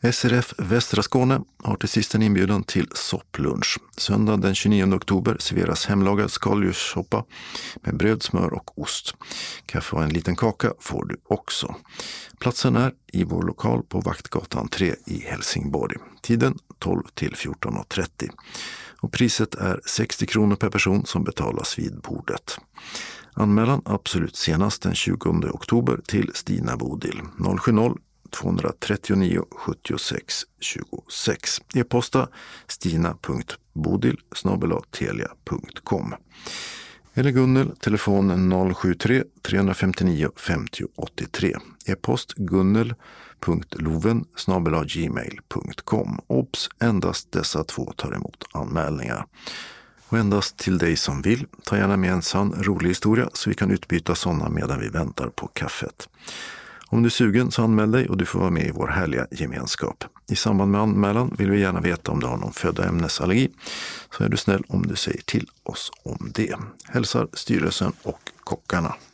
SRF Västra Skåne har till sist en inbjudan till sopplunch. Söndag den 29 oktober serveras hemlagad skaldjurssoppa med bröd, smör och ost. Kaffe och en liten kaka får du också. Platsen är i vår lokal på Vaktgatan 3 i Helsingborg. Tiden 12 till 14.30. Och priset är 60 kronor per person som betalas vid bordet. Anmälan absolut senast den 20 oktober till Stina Bodil 070-239 76 26. E-posta stina.bodil@telia.com. Eller Gunnel, telefon 073 359 50 83. E-post gunnel.loven@gmail.com. Obs, endast dessa två tar emot anmälningar. Och endast till dig som vill, ta gärna med en sann rolig historia så vi kan utbyta sådana medan vi väntar på kaffet. Om du är sugen så anmäl dig och du får vara med i vår härliga gemenskap. I samband med anmälan vill vi gärna veta om du har någon födoämnesallergi, så är du snäll om du säger till oss om det. Hälsar styrelsen och kockarna.